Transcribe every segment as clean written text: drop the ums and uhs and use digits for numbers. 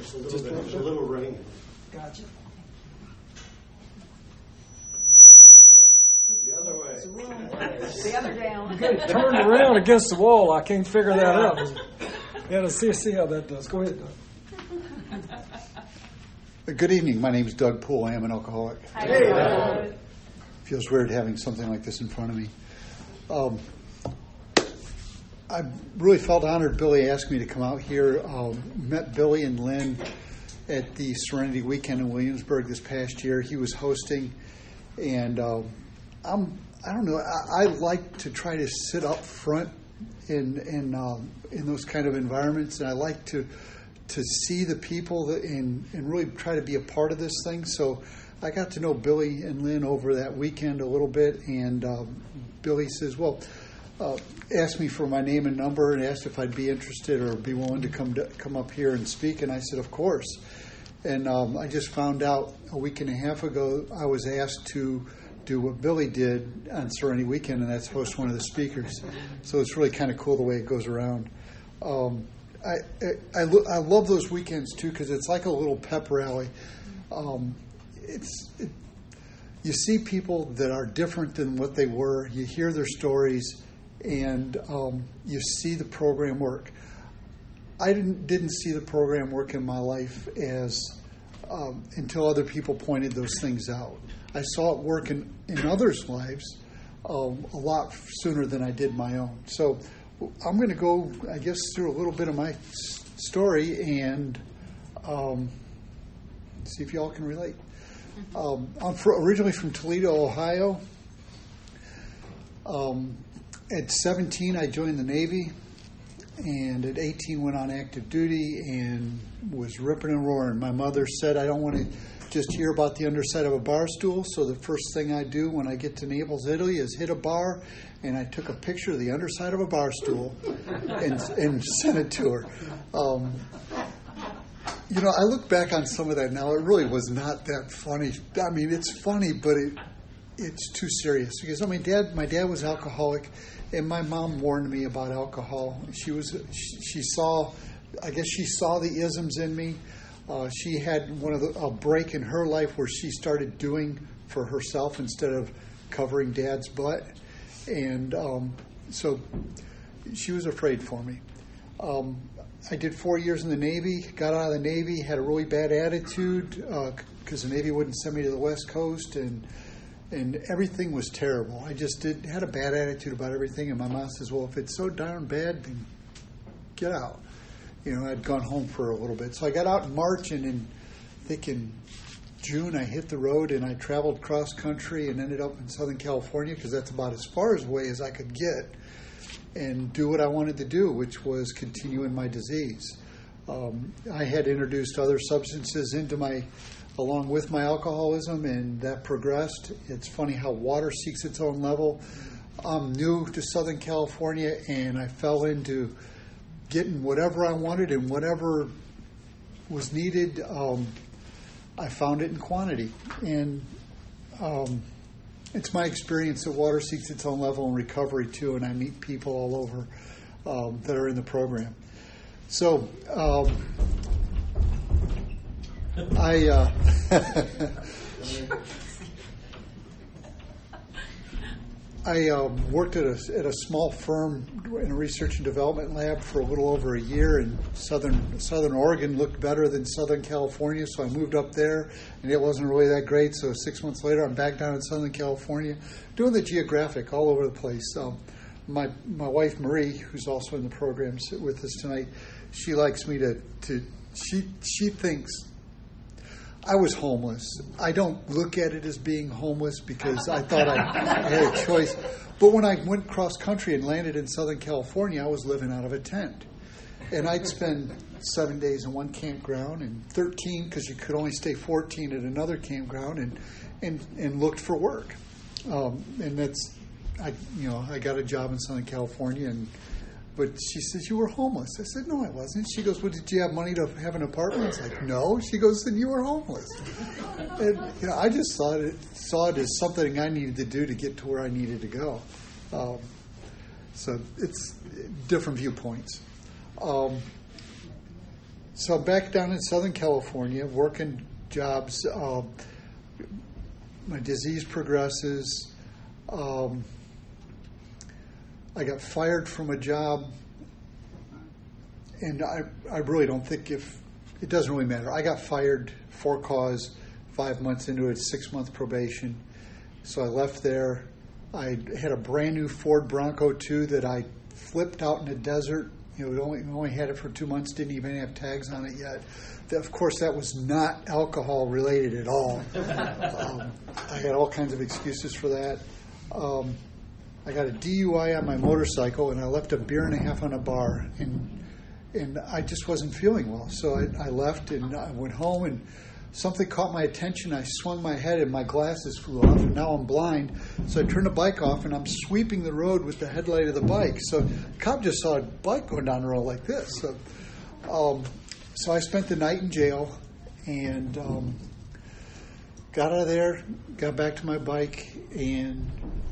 Just a little bit. There's a little rain. Gotcha. The other way. It's the wrong way. The other down. Good. Turned around against the wall. I can't figure that out. Yeah, let's see how that does. Go ahead, Doug. Good evening. My name is Doug Poole. I am an alcoholic. Hey, Doug. Feels weird having something like this in front of me. I really felt honored Billy asked me to come out here. Met Billy and Lynn at the Serenity Weekend in Williamsburg this past year. He was hosting, and I don't know. I like to try to sit up front in those kind of environments, and I like to see the people and really try to be a part of this thing. So I got to know Billy and Lynn over that weekend a little bit, and Billy says, well, asked me for my name and number and asked if I'd be interested or be willing to come up here and speak, and I said, of course. And I just found out a week and a half ago I was asked to do what Billy did on Serenity Weekend, and that's host one of the speakers. So it's really kind of cool the way it goes around. I love those weekends too because it's like a little pep rally. You see people that are different than what they were. You hear their stories, and you see the program work. I didn't see the program work in my life until other people pointed those things out. I saw it work in others' lives a lot sooner than I did my own. So I'm going to go, I guess, through a little bit of my story and see if y'all can relate. I'm originally from Toledo, Ohio. At 17, I joined the Navy, and at 18, went on active duty and was ripping and roaring. My mother said, I don't want to just hear about the underside of a bar stool, so the first thing I do when I get to Naples, Italy, is hit a bar, and I took a picture of the underside of a bar stool and sent it to her. I look back on some of that now. It really was not that funny. I mean, it's funny, but it's too serious. Because my dad was alcoholic, and my mom warned me about alcohol. She saw the isms in me. She had a break in her life where she started doing for herself instead of covering Dad's butt, and so she was afraid for me. I did 4 years in the Navy, got out of the Navy, had a really bad attitude because the Navy wouldn't send me to the West Coast, and everything was terrible. I just had a bad attitude about everything, and my mom says, well, if it's so darn bad, then get out. I'd gone home for a little bit. So I got out in March, and in June I hit the road, and I traveled cross country and ended up in Southern California because that's about as far away as I could get, and do what I wanted to do, which was continue in my disease. I had introduced other substances along with my alcoholism, and that progressed. It's funny how water seeks its own level. I'm new to Southern California, and I fell into getting whatever I wanted and whatever was needed. I found it in quantity, and it's my experience that water seeks its own level in recovery too, and I meet people all over that are in the program. So I worked at a small firm in a research and development lab for a little over a year, and Southern Oregon looked better than Southern California, so I moved up there, and it wasn't really that great. So 6 months later, I'm back down in Southern California, doing the geographic all over the place. My wife Marie, who's also in the program with us tonight, she likes me she thinks I was homeless. I don't look at it as being homeless because I thought I had a choice. But when I went cross country and landed in Southern California, I was living out of a tent. And I'd spend 7 days in one campground and 13 because you could only stay 14 at another campground, and looked for work. And that's, I got a job in Southern California, but she says, you were homeless. I said, no, I wasn't. She goes, well, did you have money to have an apartment? I was like, no. She goes, then you were homeless. And I just saw it as something I needed to do to get to where I needed to go. So it's different viewpoints. So back down in Southern California, working jobs. My disease progresses. I got fired from a job, and I really don't think it doesn't really matter. I got fired for cause 5 months into it, 6-month probation. So I left there. I had a brand new Ford Bronco 2 that I flipped out in the desert. Only had it for 2 months, didn't even have tags on it yet. Of course, that was not alcohol related at all. I had all kinds of excuses for that. I got a DUI on my motorcycle, and I left a beer and a half on a bar, and I just wasn't feeling well. So I left, and I went home, and something caught my attention. I swung my head, and my glasses flew off, and now I'm blind. So I turned the bike off, and I'm sweeping the road with the headlight of the bike. So the cop just saw a bike going down the road like this. So I spent the night in jail, and got out of there, got back to my bike, and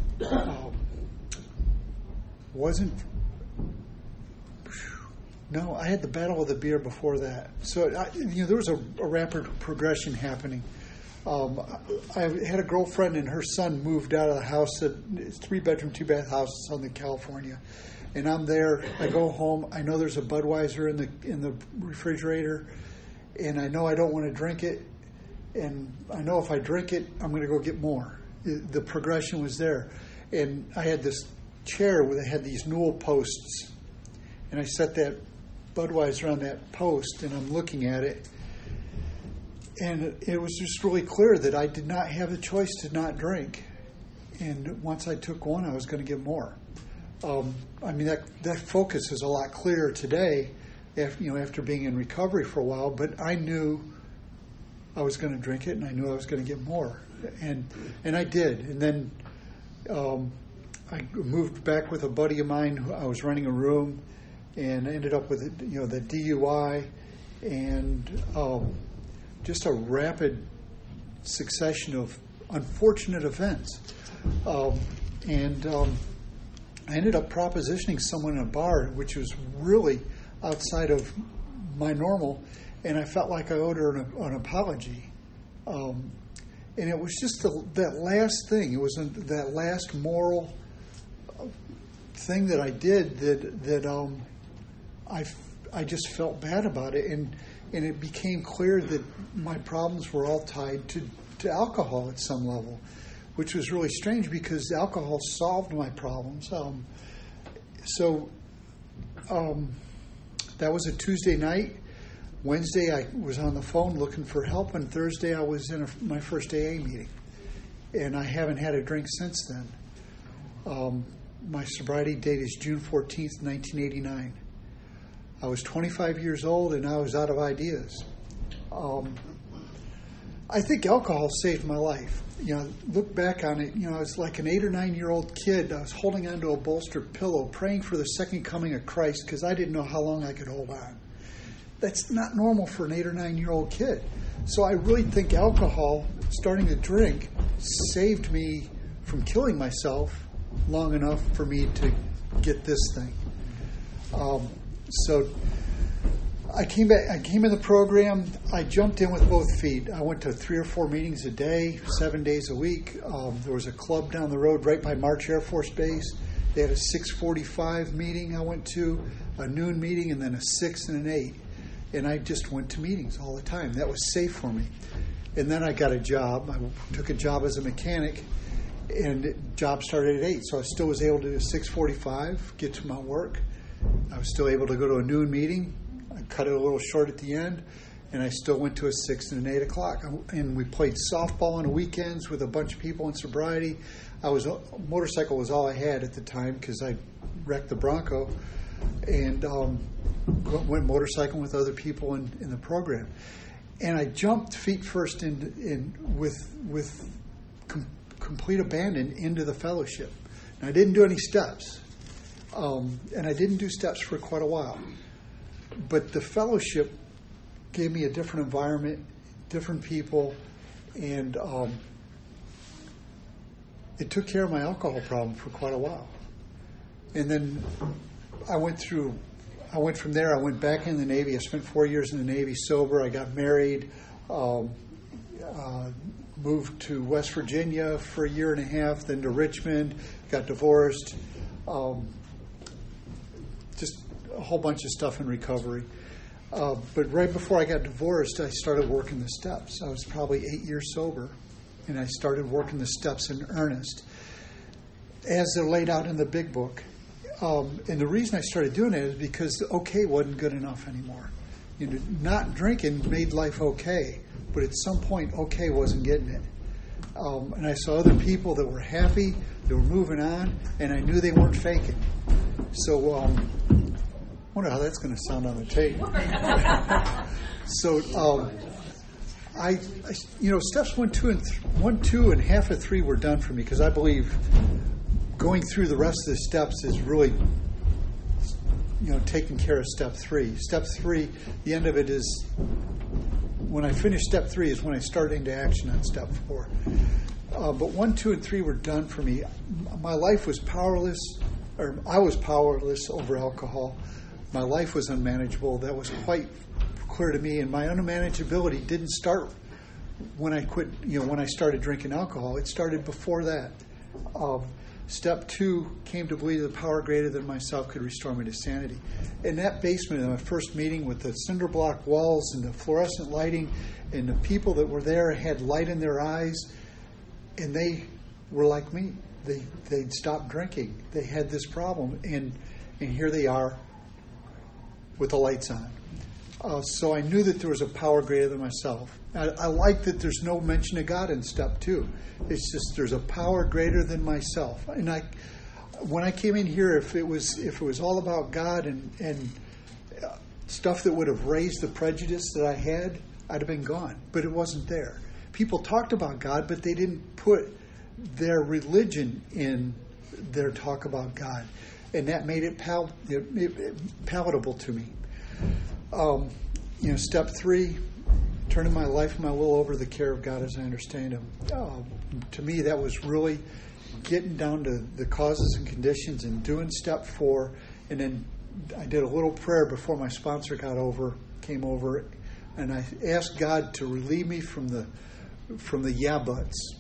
No, I had the battle of the beer before that. So, there was a rapid progression happening. I had a girlfriend, and her son moved out of the house. It's a 3-bedroom, 2-bath house in Southern California. And I'm there. I go home. I know there's a Budweiser in the refrigerator, and I know I don't want to drink it. And I know if I drink it, I'm going to go get more. The progression was there. And I had this chair where they had these newel posts, and I set that Budweiser on that post, and I'm looking at it, and it was just really clear that I did not have the choice to not drink. And once I took one, I was going to get more. That focus is a lot clearer today, after being in recovery for a while. But I knew I was going to drink it, and I knew I was going to get more, and I did. And then I moved back with a buddy of mine. I was renting a room, and I ended up with the DUI, and just a rapid succession of unfortunate events. I ended up propositioning someone in a bar, which was really outside of my normal, and I felt like I owed her an apology. And it was just that last thing. It was that last moral thing that I did that I just felt bad about it, and it became clear that my problems were all tied to alcohol at some level, which was really strange because alcohol solved my problems. That was a Tuesday night. Wednesday, I was on the phone looking for help, and Thursday, I was in my first AA meeting, and I haven't had a drink since then. My sobriety date is June 14th, 1989. I was 25 years old, and I was out of ideas. I think alcohol saved my life. Look back on it, I was like an 8 or 9 year old kid. I was holding onto a bolstered pillow, praying for the second coming of Christ because I didn't know how long I could hold on. That's not normal for an 8 or 9 year old kid. So I really think alcohol, starting to drink, saved me from killing myself long enough for me to get this thing. So I came back. I came in the program. I jumped in with both feet. I went to 3 or 4 meetings a day, 7 days a week. There was a club down the road right by March Air Force Base. They had a 6:45 meeting I went to, a noon meeting, and then a 6 and an 8. And I just went to meetings all the time. That was safe for me. And then I got a job. I took a job as a mechanic, and the job started at 8. So I still was able to do a 6:45, get to my work. I was still able to go to a noon meeting. I cut it a little short at the end, and I still went to a 6 and an 8 o'clock. And we played softball on the weekends with a bunch of people in sobriety. Motorcycle was all I had at the time because I wrecked the Bronco, and went motorcycling with other people in the program. And I jumped feet first with complete abandon into the fellowship. And I didn't do any steps. And I didn't do steps for quite a while. But the fellowship gave me a different environment, different people, and it took care of my alcohol problem for quite a while. And then I went through I went from there. I went back in the Navy. I spent 4 years in the Navy sober. I got married, moved to West Virginia for a year and a half, then to Richmond, got divorced. Just a whole bunch of stuff in recovery. But right before I got divorced, I started working the steps. I was probably 8 years sober, and I started working the steps in earnest, as they're laid out in the big book. And the reason I started doing it is because okay wasn't good enough anymore. Not drinking made life okay, but at some point, okay wasn't getting it. And I saw other people that were happy, they were moving on, and I knew they weren't faking. So, I wonder how that's going to sound on the tape. So, I steps 1, 2, and half of 3 were done for me because I believe going through the rest of the steps is really, taking care of step 3. Step 3, the end of it is when I finish step 3 is when I start into action on step 4. But 1, 2, and 3 were done for me. My life was powerless, or I was powerless over alcohol. My life was unmanageable. That was quite clear to me, and my unmanageability didn't start when I quit. When I started drinking alcohol, it started before that. Step 2 came to believe the power greater than myself could restore me to sanity. In that basement, in my first meeting with the cinder block walls and the fluorescent lighting, and the people that were there had light in their eyes, and they were like me. They'd stopped drinking. They had this problem, and here they are with the lights on. So I knew that there was a power greater than myself. I like that there's no mention of God in step 2. It's just there's a power greater than myself. And when I came in here, if it was all about God and stuff that would have raised the prejudice that I had, I'd have been gone. But it wasn't there. People talked about God, but they didn't put their religion in their talk about God, and that made it palatable to me. Step 3, turning my life and my will over to the care of God as I understand Him. To me, that was really getting down to the causes and conditions and doing step 4. And then I did a little prayer before my sponsor came over, and I asked God to relieve me from the yeah buts,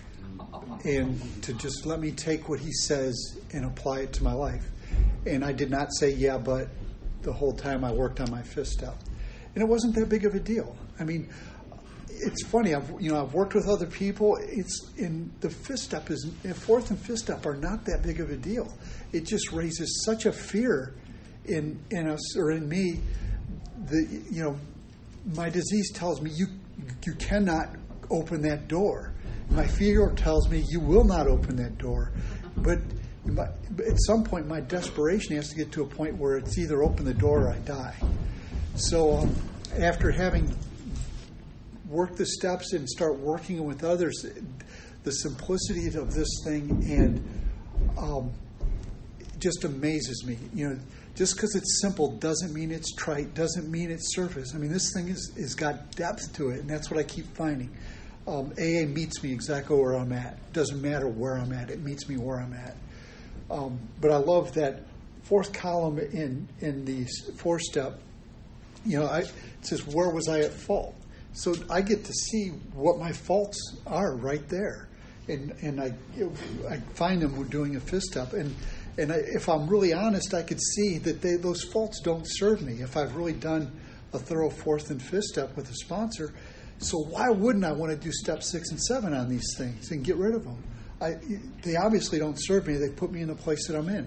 and to just let me take what He says and apply it to my life. And I did not say yeah but the whole time I worked on my 5th step. And it wasn't that big of a deal. I mean, it's funny. I've worked with other people. It's in the 5th step 4th and 5th step are not that big of a deal. It just raises such a fear in us or in me that my disease tells me you cannot open that door. My fear tells me you will not open that door. But at some point, my desperation has to get to a point where it's either open the door or I die. So after having worked the steps and start working with others, the simplicity of this thing and just amazes me. Just because it's simple doesn't mean it's trite, doesn't mean it's surface. I mean, this thing is got depth to it, and that's what I keep finding. AA meets me exactly where I'm at. It doesn't matter where I'm at. It meets me where I'm at. But I love that 4th column in the 4th step. It says, where was I at fault? So I get to see what my faults are right there. And I find them doing a 5th step. And if I'm really honest, I could see that those faults don't serve me if I've really done a thorough 4th and 5th step with a sponsor. So why wouldn't I want to do step 6 and 7 on these things and get rid of them? They obviously don't serve me. They put me in the place that I'm in.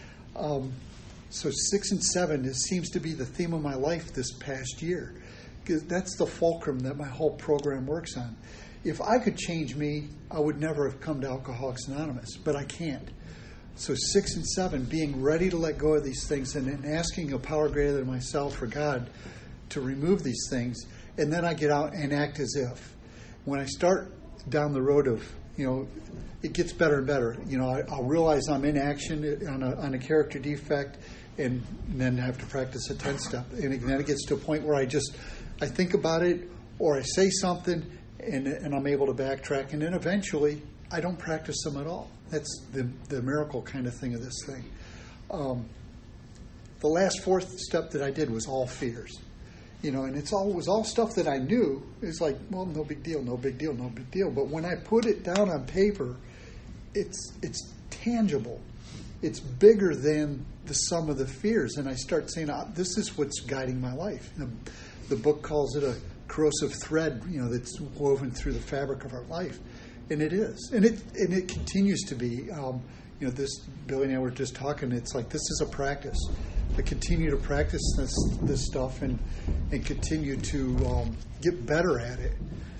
So 6 and 7 seems to be the theme of my life this past year. Because that's the fulcrum that my whole program works on. If I could change me, I would never have come to Alcoholics Anonymous, but I can't. So 6 and 7, being ready to let go of these things and asking a power greater than myself or God to remove these things, and then I get out and act as if. When I start down the road of, it gets better and better. I'll realize I'm in action on a character defect, and then I have to practice a 10th step. And then it gets to a point where I think about it, or I say something, and I'm able to backtrack. And then eventually, I don't practice them at all. That's the miracle kind of thing of this thing. the last fourth step that I did was all fears. And it was all stuff that I knew. It's like, well, no big deal, no big deal, no big deal. But when I put it down on paper, it's tangible. It's bigger than the sum of the fears. And I start saying, this is what's guiding my life. The book calls it a corrosive thread, that's woven through the fabric of our life. And it is. And it continues to be. This Billy and I were just talking. It's like this is a practice. I continue to practice this stuff and continue to get better at it.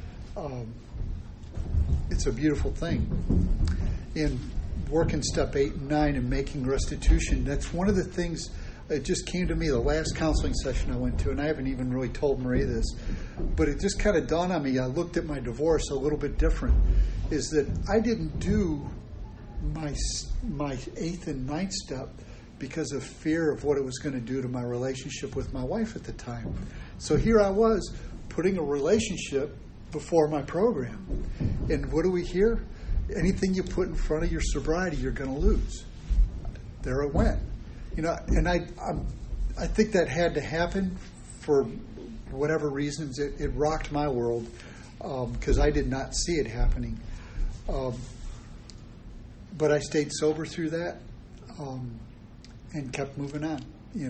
It's a beautiful thing. In working step 8 and 9 and making restitution, that's one of the things. It just came to me the last counseling session I went to, and I haven't even really told Marie this, but it just kind of dawned on me. I looked at my divorce a little bit different. Is that I didn't do my 8th and 9th step because of fear of what it was going to do to my relationship with my wife at the time. So here I was putting a relationship before my program. And what do we hear? Anything you put in front of your sobriety, you're going to lose. There it went. And I think that had to happen for whatever reasons. It rocked my world because I did not see it happening. But I stayed sober through that and kept moving on.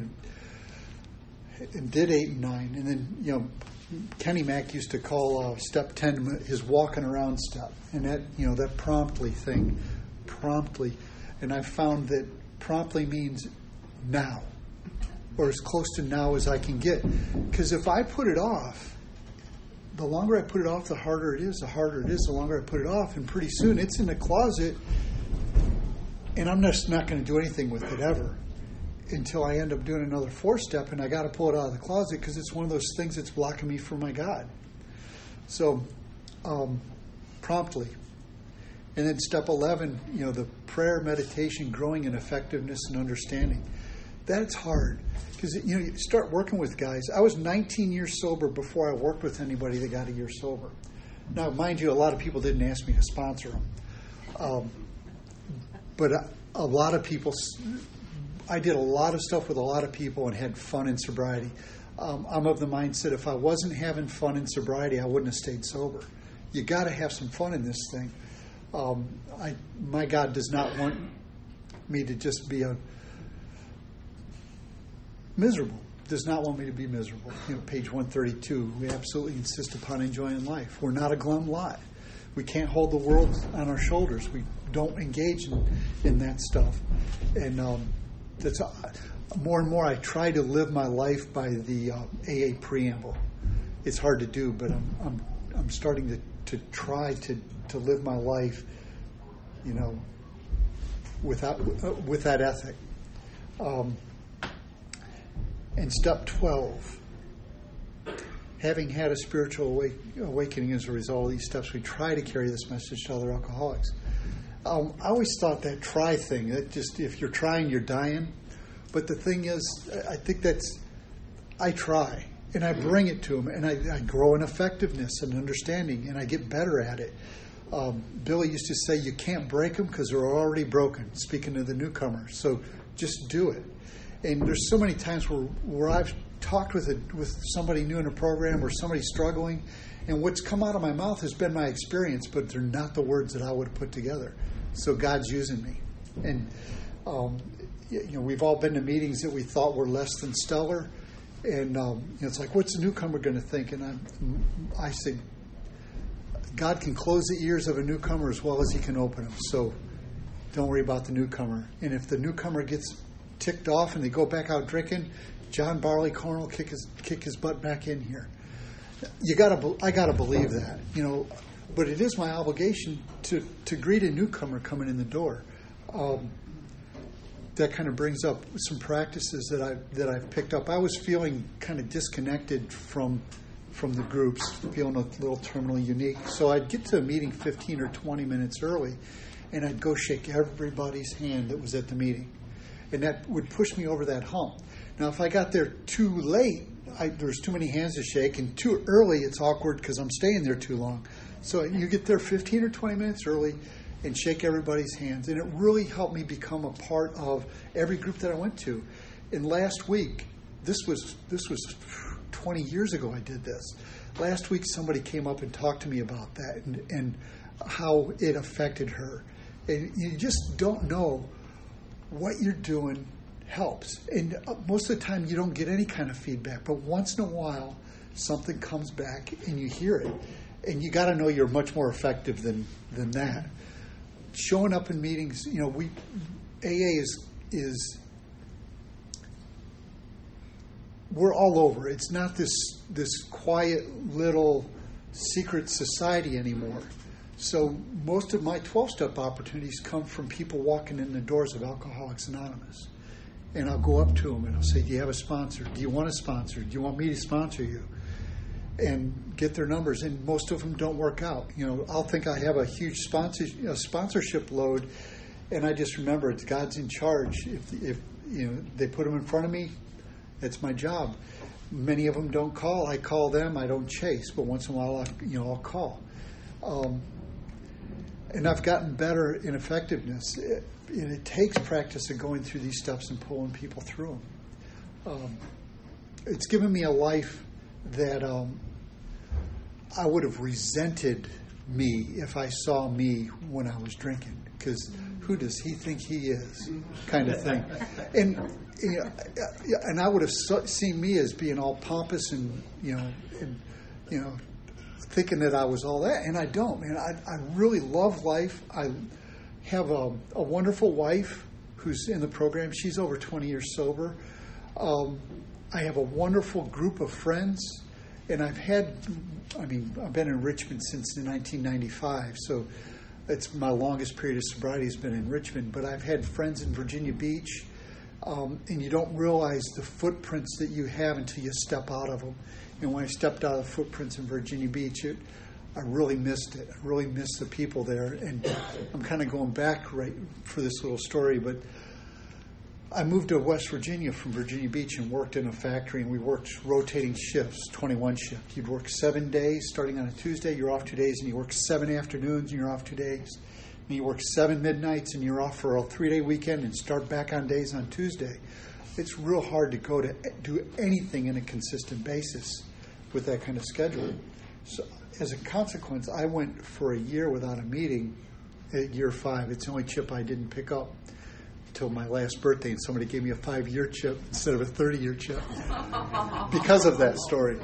And did 8 and 9. And then, Kenny Mack used to call step 10 his walking around step. And that, that promptly thing, promptly. And I found that promptly means now, or as close to now as I can get. Because if I put it off, the longer I put it off, the harder it is. The harder it is, the longer I put it off. And pretty soon it's in the closet, and I'm just not going to do anything with it ever until I end up doing another 4th step, and I got to pull it out of the closet because it's one of those things that's blocking me from my God. So, promptly. And then step 11, the prayer, meditation, growing in effectiveness and understanding. That's hard because, you start working with guys. I was 19 years sober before I worked with anybody that got a year sober. Now, mind you, a lot of people didn't ask me to sponsor them. But a lot of people, I did a lot of stuff with a lot of people and had fun in sobriety. I'm of the mindset if I wasn't having fun in sobriety, I wouldn't have stayed sober. You got to have some fun in this thing. My God does not want me to just be miserable. Does not want me to be miserable. Page 132, we absolutely insist upon enjoying life. We're not a glum lot. We can't hold the world on our shoulders. We don't engage in that stuff. And that's more and more I try to live my life by the AA preamble. It's hard to do, but I'm starting to try to live my life, with that ethic. And step 12, having had a spiritual awakening as a result of these steps, we try to carry this message to other alcoholics. I always thought that try thing, that just if you're trying, you're dying. But the thing is, I think I try, and I bring it to them, and I grow in effectiveness and understanding, and I get better at it. Billy used to say, you can't break them because they're already broken, speaking to the newcomer. So just do it. And there's so many times where I've talked with somebody new in a program or somebody struggling, and what's come out of my mouth has been my experience, but they're not the words that I would have put together. So God's using me. And, we've all been to meetings that we thought were less than stellar. And it's like, what's the newcomer going to think? And I say, God can close the ears of a newcomer as well as he can open them. So don't worry about the newcomer. And if the newcomer gets ticked off and they go back out drinking, John Barleycorn will kick his butt back in here. I gotta believe that, but it is my obligation to greet a newcomer coming in the door. That kind of brings up some practices that I've picked up. I was feeling kind of disconnected from the groups, feeling a little terminally unique. So I'd get to a meeting 15 or 20 minutes early, and I'd go shake everybody's hand that was at the meeting. And that would push me over that hump. Now, if I got there too late, there's too many hands to shake, and too early, it's awkward because I'm staying there too long. So you get there 15 or 20 minutes early and shake everybody's hands. And it really helped me become a part of every group that I went to. And last week, this was 20 years ago I did this. Last week somebody came up and talked to me about that and how it affected her. And you just don't know what you're doing helps. And most of the time you don't get any kind of feedback, but once in a while something comes back and you hear it. And you got to know you're much more effective than that. Showing up in meetings, AA is we're all over. It's not this quiet little secret society anymore. So most of my 12-step opportunities come from people walking in the doors of Alcoholics Anonymous. And I'll go up to them and I'll say, do you have a sponsor? Do you want a sponsor? Do you want me to sponsor you? And get their numbers. And most of them don't work out. I'll think I have a huge sponsorship load, and I just remember it's God's in charge. If they put them in front of me, that's my job. Many of them don't call. I call them. I don't chase. But once in a while, I'll call. And I've gotten better in effectiveness. It takes practice of going through these steps and pulling people through them. It's given me a life that I would have resented me if I saw me when I was drinking, because who does he think he is, kind of thing. And I would have seen me as being all pompous and thinking that I was all that, and I don't, man. I really love life. I have a wonderful wife who's in the program. She's over 20 years sober. I have a wonderful group of friends, and I've been in Richmond since 1995, so it's my longest period of sobriety has been in Richmond, but I've had friends in Virginia Beach, and you don't realize the footprints that you have until you step out of them. And when I stepped out of the footprints in Virginia Beach, I really missed it. I really missed the people there, and I'm kind of going back right for this little story, but I moved to West Virginia from Virginia Beach and worked in a factory, and we worked rotating shifts, 21 shifts. You'd work 7 days, starting on a Tuesday, you're off 2 days, and you work 7 afternoons, and you're off 2 days. And you work 7 midnights, and you're off for a 3-day weekend and start back on days on Tuesday. It's real hard to go to do anything in a consistent basis with that kind of schedule. So as a consequence, I went for a year without a meeting at year 5. It's the only chip I didn't pick up till my last birthday, and somebody gave me a 5-year chip instead of a 30-year chip because of that story.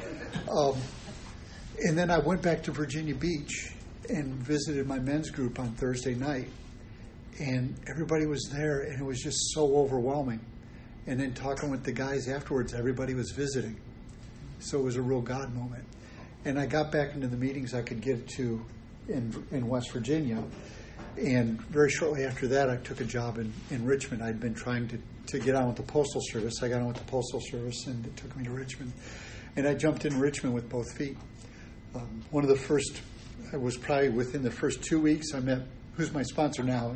And then I went back to Virginia Beach and visited my men's group on Thursday night, and everybody was there, and it was just so overwhelming. And then talking with the guys afterwards, everybody was visiting. So it was a real God moment. And I got back into the meetings I could get to in West Virginia. And very shortly after that, I took a job in Richmond. I'd been trying to get on with the Postal Service. I got on with the Postal Service, and it took me to Richmond. And I jumped in Richmond with both feet. One of the first, I was probably within the first 2 weeks, I met, who's my sponsor now,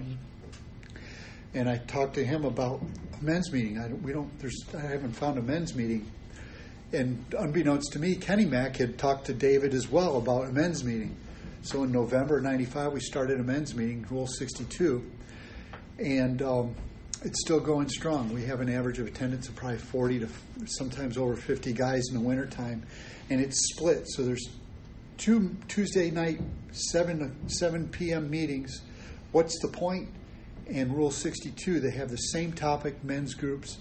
and I talked to him about a men's meeting. I haven't found a men's meeting. And unbeknownst to me, Kenny Mack had talked to David as well about a men's meeting. So in November of 95, we started a men's meeting, Rule 62. And it's still going strong. We have an average of attendance of probably 40 to sometimes over 50 guys in the wintertime. And it's split. So there's 2 Tuesday night, 7 p.m. meetings. What's the point? And Rule 62, they have the same topic, men's groups.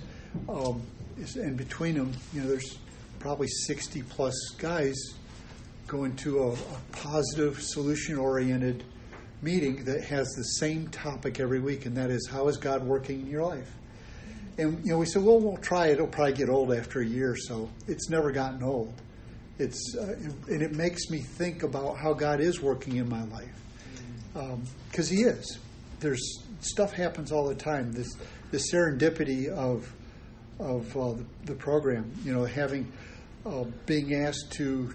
And between them, there's probably 60 plus guys going to a positive, solution-oriented meeting that has the same topic every week, and that is, how is God working in your life? And we said, well, we'll try it. It'll probably get old after a year or so. It's never gotten old. And it makes me think about how God is working in my life, because He is. There's stuff happens all the time. The serendipity of the program, being asked to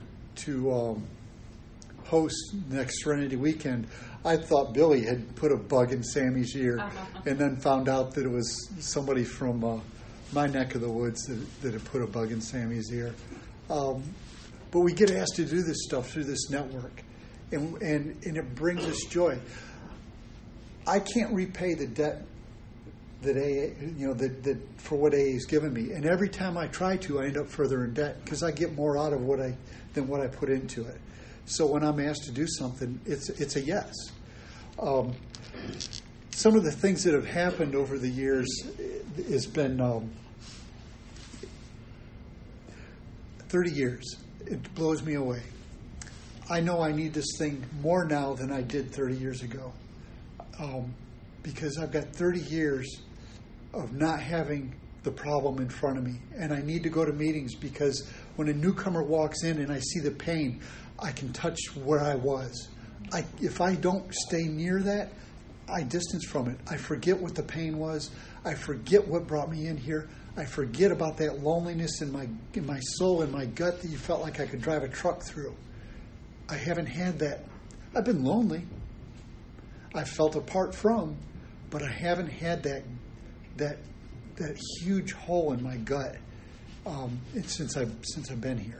host next Serenity Weekend. I thought Billy had put a bug in Sammy's ear, and then found out that it was somebody from my neck of the woods that had put a bug in Sammy's ear. But we get asked to do this stuff through this network, and it brings us joy. I can't repay the debt that that for what AA has given me. And every time I try to, I end up further in debt because I get more out of than what I put into it. So when I'm asked to do something, it's a yes. Some of the things that have happened over the years has been 30 years. It blows me away. I know I need this thing more now than I did 30 years ago because I've got 30 years of not having the problem in front of me. And I need to go to meetings because when a newcomer walks in and I see the pain, I can touch where I was. If I don't stay near that, I distance from it. I forget what the pain was. I forget what brought me in here. I forget about that loneliness in my soul, in my gut that you felt like I could drive a truck through. I haven't had that. I've been lonely. I felt apart from, but I haven't had that huge hole in my gut since I've been here.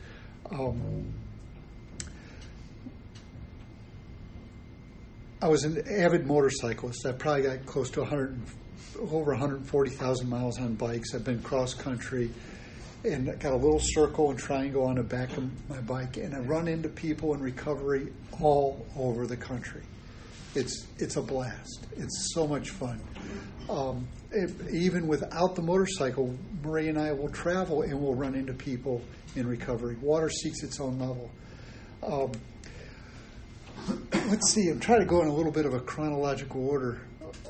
I was an avid motorcyclist. I probably got close to over 140,000 miles on bikes. I've been cross country and I got a little circle and triangle on the back of my bike, and I run into people in recovery all over the country. It's a blast. It's so much fun. Even without the motorcycle, Marie and I will travel and we'll run into people in recovery. Water seeks its own level. Let's see, I'm trying to go in a little bit of a chronological order.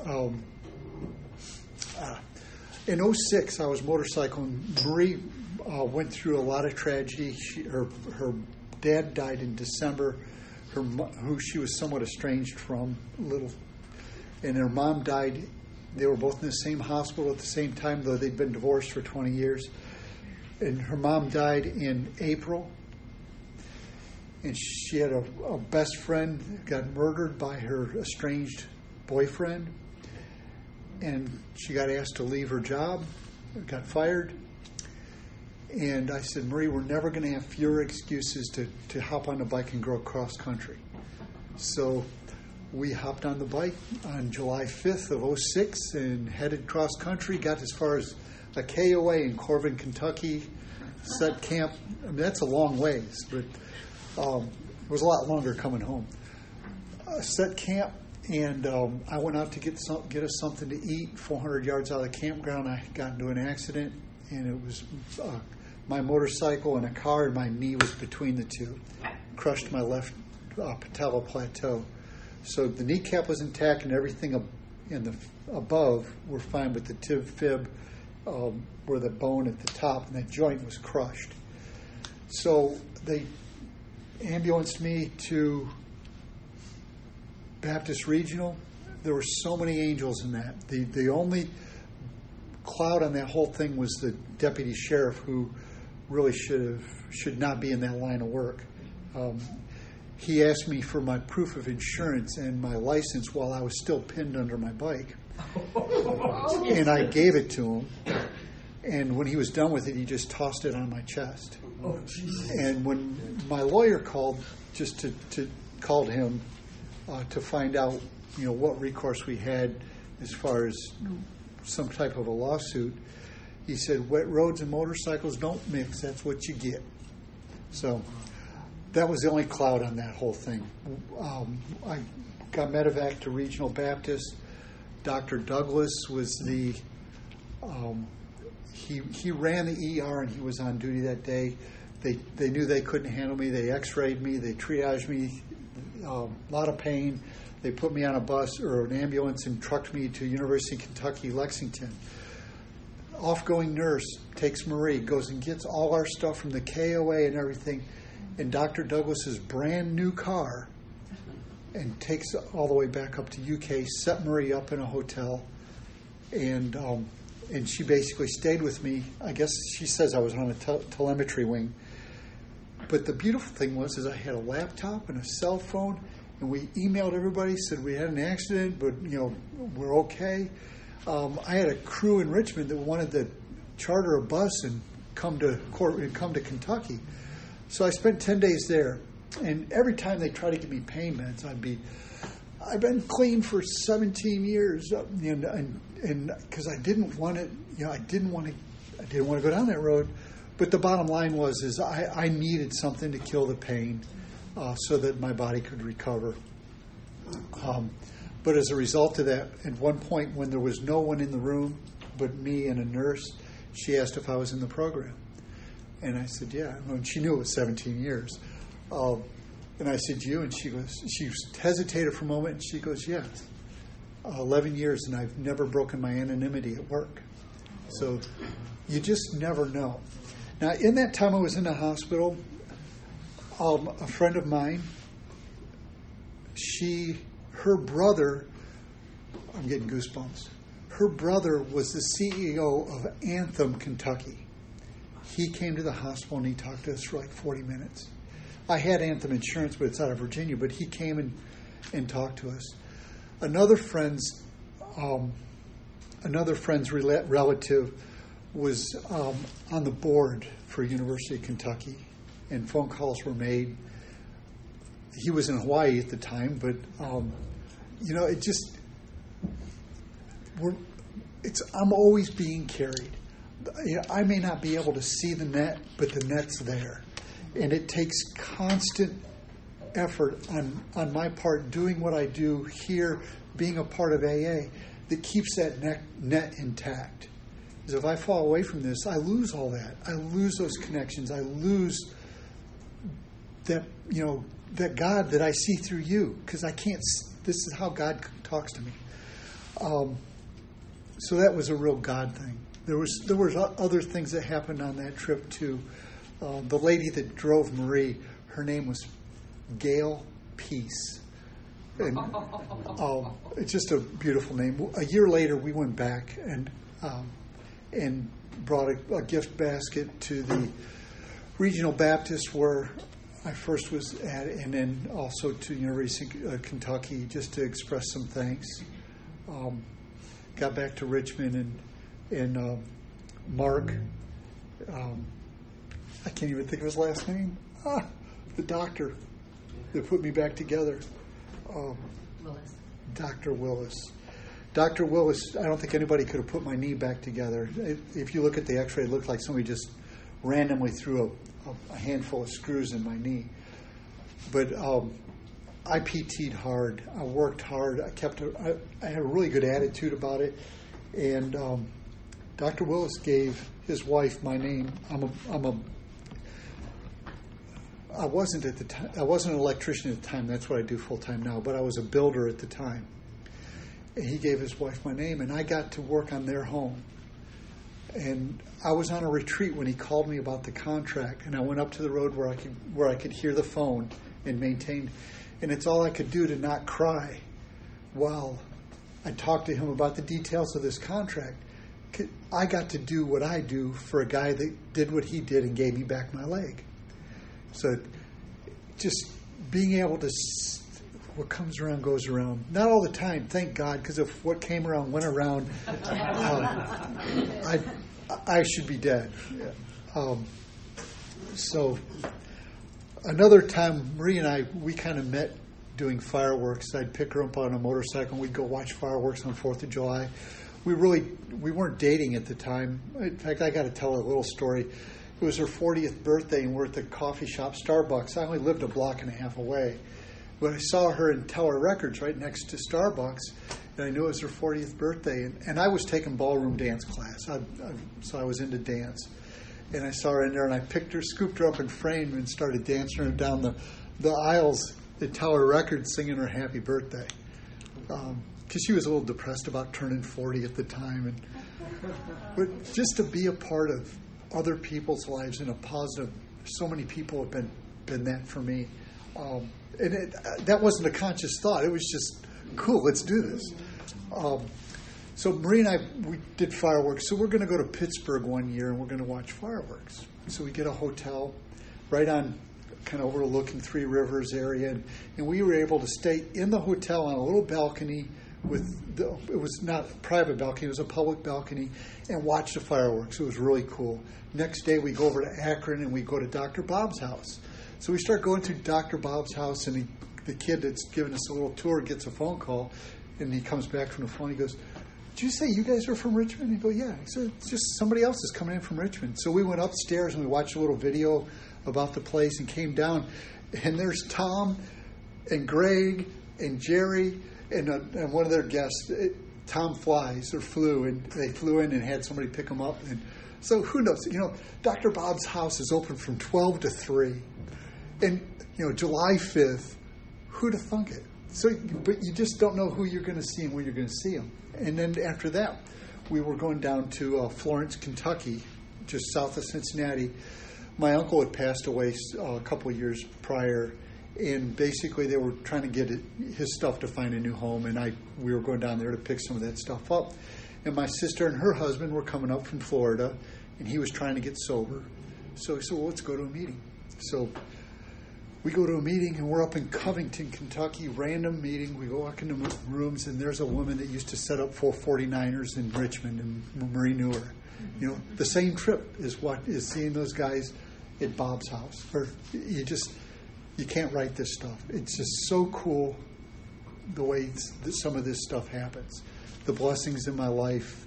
In 2006, I was motorcycling. Marie went through a lot of tragedy. Her dad died in December, who she was somewhat estranged from, and her mom died. They were both in the same hospital at the same time, though they'd been divorced for 20 years. And her mom died in April. And she had a best friend who got murdered by her estranged boyfriend. And she got asked to leave her job, got fired. And I said, Marie, we're never going to have fewer excuses to hop on the bike and go cross country. So we hopped on the bike on July 5th of 2006 and headed cross country, got as far as a KOA in Corbin, Kentucky, set camp. I mean, that's a long ways, but it was a lot longer coming home. Set camp, and I went out to get us something to eat. 400 yards out of the campground, I got into an accident, and it was my motorcycle and a car, and my knee was between the two. Crushed my left patella plateau. So the kneecap was intact, and everything above were fine, but the tib fib, where the bone at the top, and that joint was crushed. So they ambulanced me to Baptist Regional. There were so many angels in that. The only cloud on that whole thing was the deputy sheriff, who really should not be in that line of work. He asked me for my proof of insurance and my license while I was still pinned under my bike. And I gave it to him. And when he was done with it, he just tossed it on my chest. Oh, Jesus. And when my lawyer called, called him to find out, what recourse we had as far as some type of a lawsuit, he said, wet roads and motorcycles don't mix. That's what you get. So that was the only cloud on that whole thing. I got medevac to Regional Baptist. Dr. Douglas was he ran the ER, and he was on duty that day. They knew they couldn't handle me. They x-rayed me. They triaged me. A lot of pain. They put me on a bus or an ambulance and trucked me to University of Kentucky, Lexington. Off-going nurse takes Marie, goes and gets all our stuff from the KOA and everything in Dr. Douglas's brand new car, and takes all the way back up to UK, set Marie up in a hotel, and she basically stayed with me. I guess she says I was on a telemetry wing. But the beautiful thing was I had a laptop and a cell phone, and we emailed everybody, said we had an accident, but we're okay. I had a crew in Richmond that wanted to charter a bus and come to Kentucky. So I spent 10 days there, and every time they tried to give me pain meds, I'd be I've been clean for 17 years, and because I didn't want it, I didn't want to go down that road. But the bottom line is I needed something to kill the pain, so that my body could recover. But as a result of that, at one point when there was no one in the room but me and a nurse, she asked if I was in the program, and I said, yeah. And she knew it was 17 years. And I said, you? And she hesitated for a moment, and she goes, yes. 11 years, and I've never broken my anonymity at work. So you just never know. Now, in that time I was in the hospital, a friend of mine, her brother, I'm getting goosebumps, her brother was the CEO of Anthem, Kentucky. He came to the hospital and he talked to us for like 40 minutes. I had Anthem insurance, but it's out of Virginia, but he came and talked to us. Another friend's relative was on the board for University of Kentucky, and phone calls were made. He was in Hawaii at the time, but I'm always being carried. I may not be able to see the net, but the net's there, and it takes constant effort on my part, doing what I do here, being a part of AA, that keeps that net intact. Because if I fall away from this, I lose all that. I lose those connections. I lose that God that I see through you, because I can't. This is how God talks to me. So that was a real God thing. There was other things that happened on that trip too. The lady that drove Marie, her name was Gail Peace, and it's just a beautiful name. A year later, we went back and brought a gift basket to the Regional Baptist where I first was at, and then also to University of Kentucky, just to express some thanks. Got back to Richmond, and Mark, I can't even think of his last name. The doctor that put me back together. Willis. Dr. Willis. Dr. Willis, I don't think anybody could have put my knee back together. If you look at the x-ray, it looked like somebody just randomly threw a handful of screws in my knee. But I PT'd hard. I worked hard. I had a really good attitude about it. And Dr. Willis gave his wife my name. I wasn't at the time. I wasn't an electrician at the time. That's what I do full time now. But I was a builder at the time. And he gave his wife my name, and I got to work on their home. And I was on a retreat when he called me about the contract, and I went up to the road where I could hear the phone and maintain. And it's all I could do to not cry while I talked to him about the details of this contract. I got to do what I do for a guy that did what he did and gave me back my leg. So just being able to, what comes around goes around. Not all the time, thank God, because if what came around went around, I should be dead. So another time, Marie and I, we kind of met doing fireworks. I'd pick her up on a motorcycle and we'd go watch fireworks on 4th of July. We weren't dating at the time. In fact, I got to tell a little story. It was her 40th birthday, and we're at the coffee shop, Starbucks. I only lived a block and a half away. But I saw her in Tower Records right next to Starbucks, and I knew it was her 40th birthday. And I was taking ballroom dance class, so I was into dance. And I saw her in there, and I scooped her up and framed and started dancing her down the aisles at Tower Records singing her happy birthday. Because she was a little depressed about turning 40 at the time. But just to be a part of other people's lives in a positive, so many people have been that for me. And that wasn't a conscious thought. It was just, cool, let's do this. So Marie and I, we did fireworks. So we're going to go to Pittsburgh one year, and we're going to watch fireworks. So we get a hotel right on, kind of overlooking Three Rivers area. And we were able to stay in the hotel on a little balcony it was not a private balcony, it was a public balcony, and watch the fireworks. It was really cool. Next day we go over to Akron and we go to Dr. Bob's house. So we start going to Dr. Bob's house, and he the kid that's giving us a little tour gets a phone call, and he comes back from the phone. He goes, "Did you say you guys are from Richmond?" I go, "Yeah." He said, "It's just somebody else is coming in from Richmond." So we went upstairs and we watched a little video about the place and came down, and there's Tom and Greg and Jerry and one of their guests. Tom flew, and they flew in and had somebody pick them up. And so who knows? Dr. Bob's house is open from 12 to 3. And, July 5th, who'd have thunk it? So, but you just don't know who you're going to see and when you're going to see them. And then after that, we were going down to Florence, Kentucky, just south of Cincinnati. My uncle had passed away a couple of years prior, and basically they were trying to get his stuff to find a new home, and we were going down there to pick some of that stuff up. And my sister and her husband were coming up from Florida, and he was trying to get sober. So he said, "Well, let's go to a meeting." So we go to a meeting, and we're up in Covington, Kentucky, random meeting. We go walk into rooms, and there's a woman that used to set up for 49ers in Richmond and Marie Newer. The same trip is what is seeing those guys at Bob's house. Or you can't write this stuff. It's just so cool the way some of this stuff happens. The blessings in my life,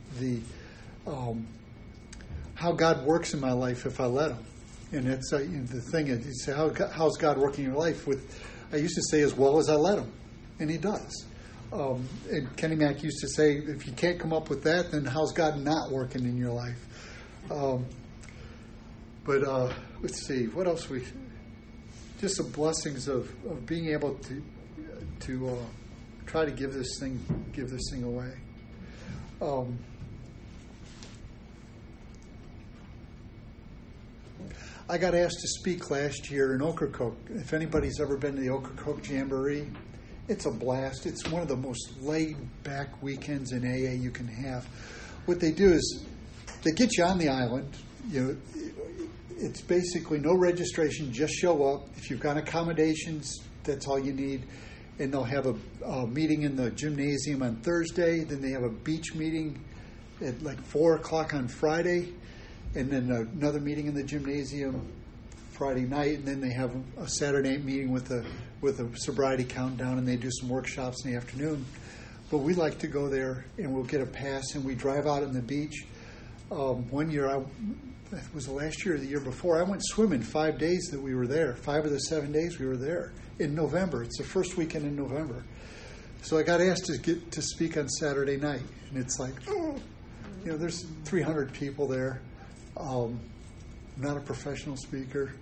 how God works in my life if I let Him. And it's the thing is, you say, how's God working in your life? I used to say, as well as I let Him, and He does. And Kenny Mack used to say, if you can't come up with that, then how's God not working in your life? But let's see, what else just the blessings of being able to try to give this thing away. I got asked to speak last year in Ocracoke. If anybody's ever been to the Ocracoke Jamboree, it's a blast. It's one of the most laid-back weekends in AA you can have. What they do is they get you on the island. It's basically no registration, just show up. If you've got accommodations, that's all you need. And they'll have a meeting in the gymnasium on Thursday. Then they have a beach meeting at like 4 o'clock on Friday. And then another meeting in the gymnasium Friday night. And then they have a Saturday night meeting with a sobriety countdown, and they do some workshops in the afternoon. But we like to go there, and we'll get a pass, and we drive out on the beach. One year, it was the last year or the year before, I went swimming 5 days that we were there. 5 of the 7 days we were there in November. It's the first weekend in November. So I got asked to get to speak on Saturday night, and it's like, there's 300 people there. I'm not a professional speaker.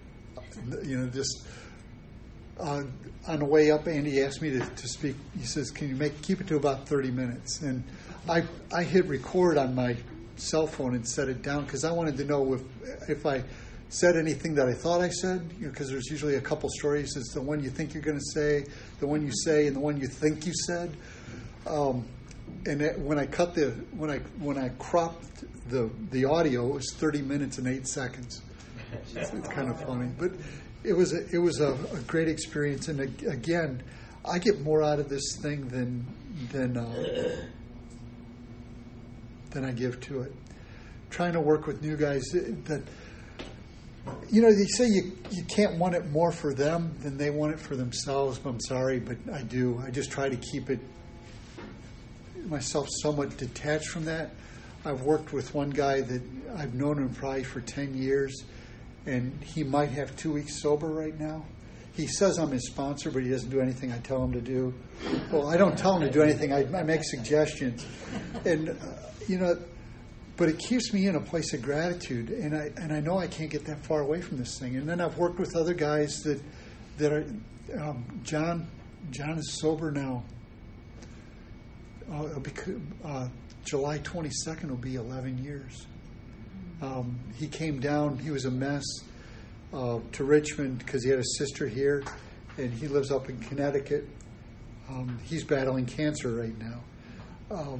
On the way up, Andy asked me to speak. He says, "Can you keep it to about 30 minutes?" And I hit record on my cell phone and set it down because I wanted to know if I said anything that I thought I said, because there's usually a couple stories. It's the one you think you're going to say, the one you say, and the one you think you said. And when I cropped the audio, it was 30 minutes and 8 seconds. It's kind of funny, but it was a great experience. And again, I get more out of this thing than I give to it. Trying to work with new guys that they say you can't want it more for them than they want it for themselves. But I'm sorry, but I do. I just try to keep myself somewhat detached from that. I've worked with one guy that I've known him probably for 10 years, and he might have 2 weeks sober right now. He says I'm his sponsor, but he doesn't do anything I tell him to do. Well, I don't tell him to do anything. I make suggestions. And, but it keeps me in a place of gratitude, and I know I can't get that far away from this thing. And then I've worked with other guys that are, John is sober now. July 22nd will be 11 years. He came down, he was a mess, to Richmond because he had a sister here, and he lives up in Connecticut. He's battling cancer right now.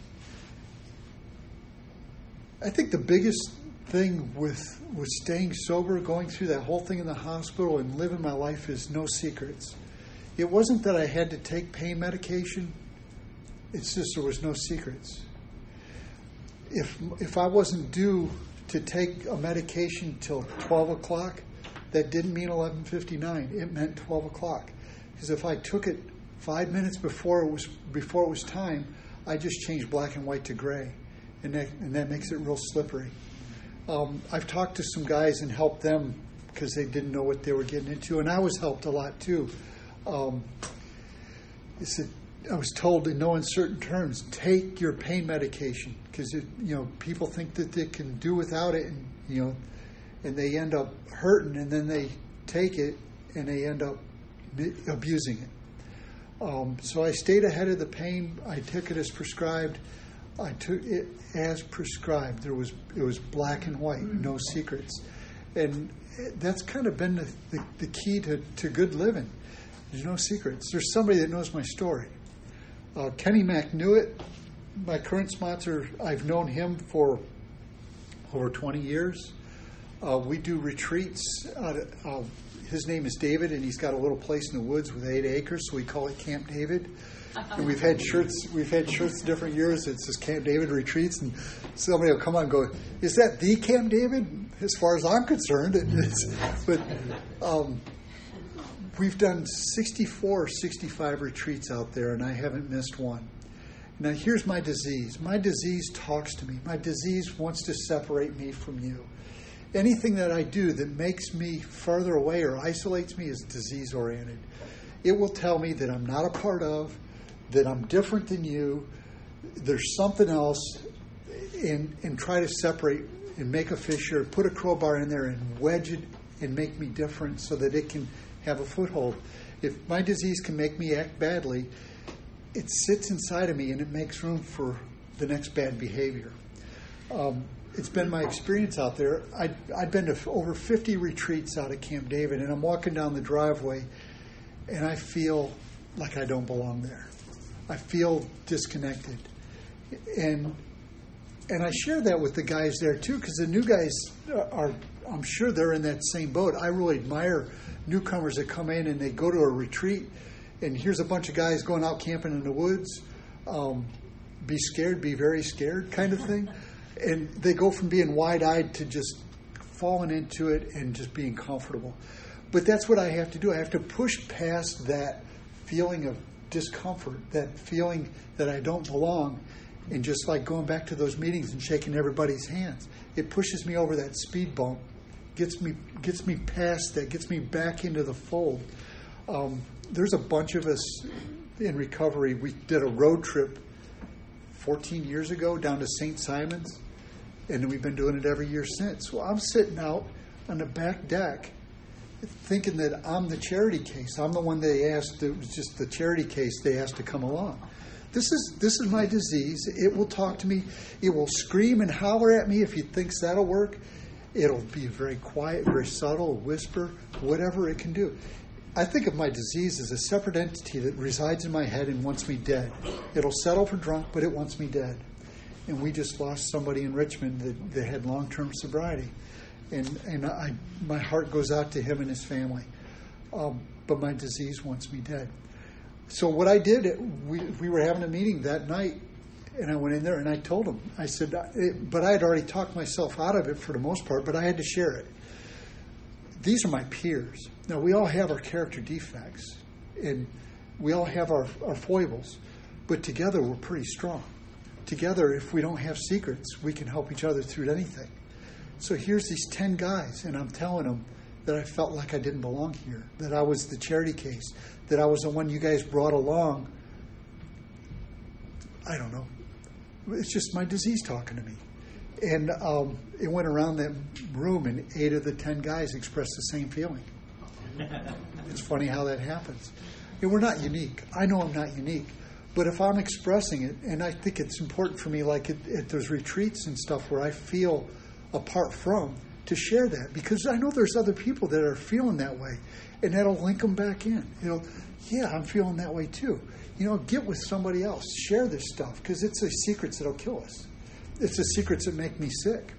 I think the biggest thing with staying sober, going through that whole thing in the hospital and living my life is no secrets. It wasn't that I had to take pain medication. It's just there was no secrets. If I wasn't due to take a medication till 12 o'clock, that didn't mean 11:59. It meant 12 o'clock. Because if I took it 5 minutes before it was time, I just changed black and white to gray, and that makes it real slippery. I've talked to some guys and helped them because they didn't know what they were getting into, and I was helped a lot too. I was told in no uncertain terms, take your pain medication, because people think that they can do without it, and they end up hurting, and then they take it and they end up abusing it. So I stayed ahead of the pain. I took it as prescribed. I took it as prescribed. It was black and white, no secrets, and that's kind of been the key to good living. There's no secrets. There's somebody that knows my story. Kenny McNewitt, my current sponsor, I've known him for over 20 years. We do retreats. His name is David, and he's got a little place in the woods with 8 acres, so we call it Camp David. And we've had shirts different years. It says Camp David Retreats, and somebody will come on and go, "Is that the Camp David?" As far as I'm concerned, but we've done 65 retreats out there, and I haven't missed one. Now, here's my disease. My disease talks to me. My disease wants to separate me from you. Anything that I do that makes me further away or isolates me is disease-oriented. It will tell me that I'm not a part of, that I'm different than you, there's something else, and try to separate and make a fissure, put a crowbar in there and wedge it and make me different so that it can have a foothold. If my disease can make me act badly, it sits inside of me and it makes room for the next bad behavior. It's been my experience out there. I've been to over 50 retreats out at Camp David, and I'm walking down the driveway, and I feel like I don't belong there. I feel disconnected. And I share that with the guys there, too, because the new guys I'm sure they're in that same boat. I really admire newcomers that come in and they go to a retreat, and here's a bunch of guys going out camping in the woods. Be scared, be very scared kind of thing. And they go from being wide-eyed to just falling into it and just being comfortable. But that's what I have to do. I have to push past that feeling of discomfort, that feeling that I don't belong, and just like going back to those meetings and shaking everybody's hands. It pushes me over that speed bump, gets me past that, gets me back into the fold. There's a bunch of us in recovery. We did a road trip 14 years ago down to St. Simon's, and we've been doing it every year since. Well, I'm sitting out on the back deck thinking that I'm the charity case. I'm the one they asked, it was just the charity case they asked to come along. This is my disease. It will talk to me. It will scream and holler at me if it thinks that'll work. It'll be very quiet, very subtle, whisper, whatever it can do. I think of my disease as a separate entity that resides in my head and wants me dead. It'll settle for drunk, but it wants me dead. And we just lost somebody in Richmond that had long-term sobriety. And my heart goes out to him and his family. But my disease wants me dead. So what I did, we were having a meeting that night, and I went in there and I told him. I said, but I had already talked myself out of it for the most part, but I had to share it. These are my peers. Now, we all have our character defects, and we all have our foibles, but together we're pretty strong. Together, if we don't have secrets, we can help each other through anything. So here's these 10 guys, and I'm telling them that I felt like I didn't belong here, that I was the charity case, that I was the one you guys brought along. I don't know. It's just my disease talking to me. And it went around that room, and 8 of the 10 guys expressed the same feeling. It's funny how that happens. And we're not unique. I know I'm not unique. But if I'm expressing it, and I think it's important for me, like at those retreats and stuff where I feel apart from, to share that. Because I know there's other people that are feeling that way. And that'll link them back in. Yeah, I'm feeling that way too. Get with somebody else. Share this stuff. Because it's the secrets that'll kill us. It's the secrets that make me sick.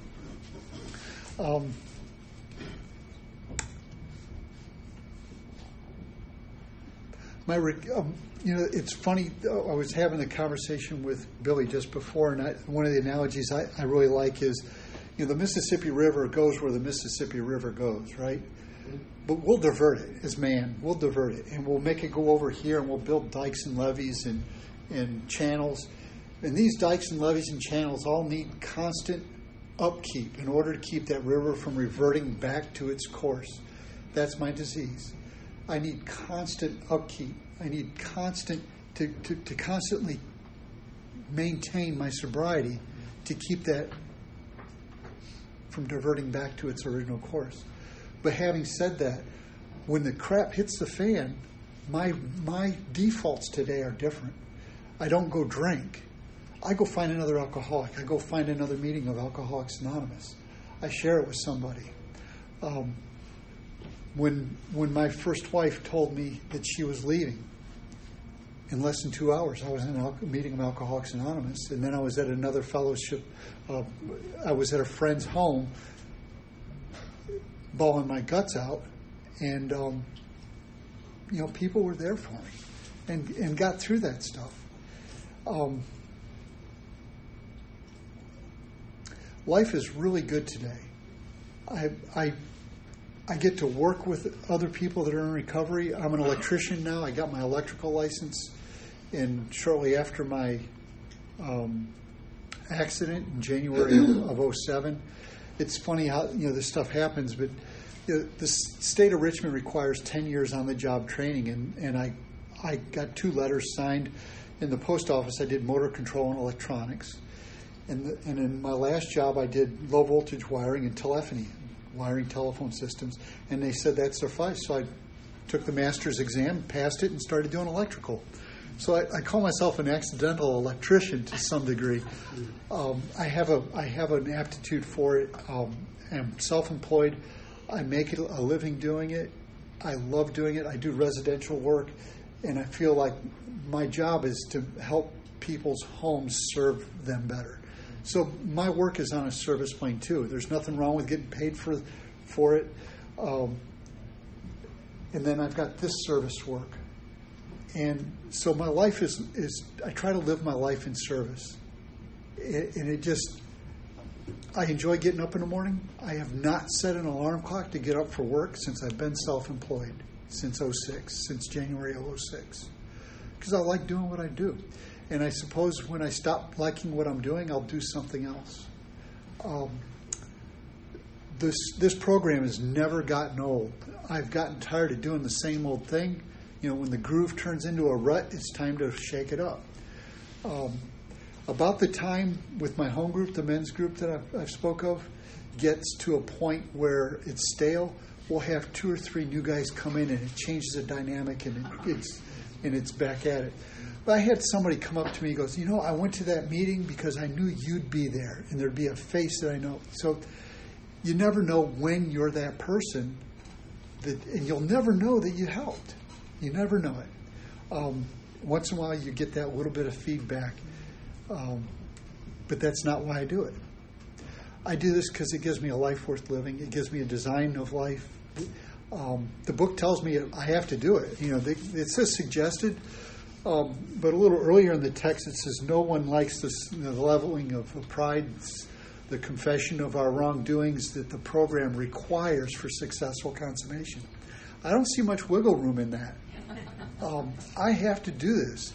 It's funny. I was having a conversation with Billy just before, and one of the analogies I really like is, the Mississippi River goes where the Mississippi River goes, right? But we'll divert it as man. We'll divert it, and we'll make it go over here, and we'll build dikes and levees and channels. And these dikes and levees and channels all need constant upkeep in order to keep that river from reverting back to its course. That's my disease. I need constant upkeep. I need constant to constantly maintain my sobriety to keep that from diverting back to its original course. But having said that, when the crap hits the fan, my defaults today are different. I don't go drink. I go find another alcoholic. I go find another meeting of Alcoholics Anonymous. I share it with somebody. When my first wife told me that she was leaving, in less than 2 hours, I was in a meeting of Alcoholics Anonymous, and then I was at another fellowship. I was at a friend's home, bawling my guts out, and people were there for me, and got through that stuff. Life is really good today. I get to work with other people that are in recovery. I'm an electrician now. I got my electrical license, and shortly after my accident in January of 2007. It's funny how this stuff happens, but the state of Richmond requires 10 years on the job training, and I got 2 letters signed. In the post office, I did motor control and electronics. And in my last job, I did low voltage wiring and telephony, wiring telephone systems. And they said that sufficed. So I took the master's exam, passed it, and started doing electrical. So I call myself an accidental electrician to some degree. I have an aptitude for it. I'm self-employed. I make a living doing it. I love doing it. I do residential work. And I feel like my job is to help people's homes serve them better. So my work is on a service plane too. There's nothing wrong with getting paid for it. And then I've got this service work. And so my life is I try to live my life in service. I enjoy getting up in the morning. I have not set an alarm clock to get up for work since I've been self-employed, since January of 2006. Because I like doing what I do. And I suppose when I stop liking what I'm doing, I'll do something else. This program has never gotten old. I've gotten tired of doing the same old thing. When the groove turns into a rut, it's time to shake it up. About the time with my home group, the men's group that I've spoke of, gets to a point where it's stale, we'll have 2 or 3 new guys come in and it changes the dynamic and it's back at it. But I had somebody come up to me and goes, I went to that meeting because I knew you'd be there and there'd be a face that I know. So you never know when you're that person, and you'll never know that you helped. You never know it. Once in a while you get that little bit of feedback, but that's not why I do it. I do this because it gives me a life worth living. It gives me a design of life. The book tells me I have to do it. It says suggested, but a little earlier in the text it says no one likes this, the leveling of pride, the confession of our wrongdoings that the program requires for successful consummation. I don't see much wiggle room in that. I have to do this.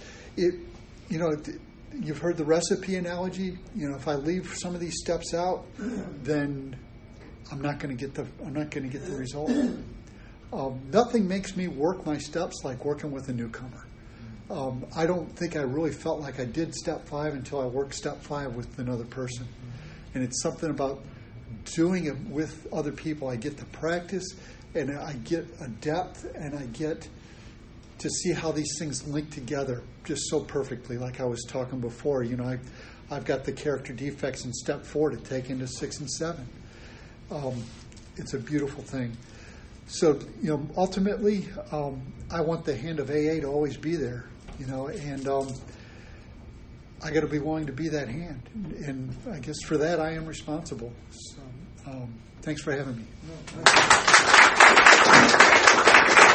You've heard the recipe analogy. If I leave some of these steps out, then I'm not going to get the result. Nothing makes me work my steps like working with a newcomer. I don't think I really felt like I did step 5 until I worked step 5 with another person. And it's something about doing it with other people. I get the practice, and I get a depth, and I get to see how these things link together just so perfectly, like I was talking before. I've got the character defects in step 4 to take into 6 and 7. It's a beautiful thing. So, ultimately, I want the hand of AA to always be there, and I got to be willing to be that hand. And I guess for that, I am responsible. So, thanks for having me.